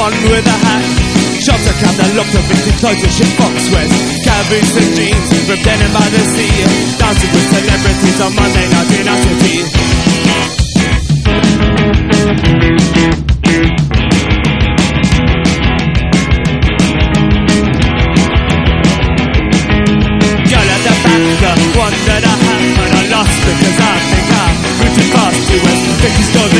one with a hat. Shops are cab that locked up into clothes and shit box wears. Caboose and jeans, ripped denim by the sea. Dancing with celebrities on Monday night in Atterbury. Girl at the back, the one that I had, but I lost because I think I moved too fast. It was Vicky's dog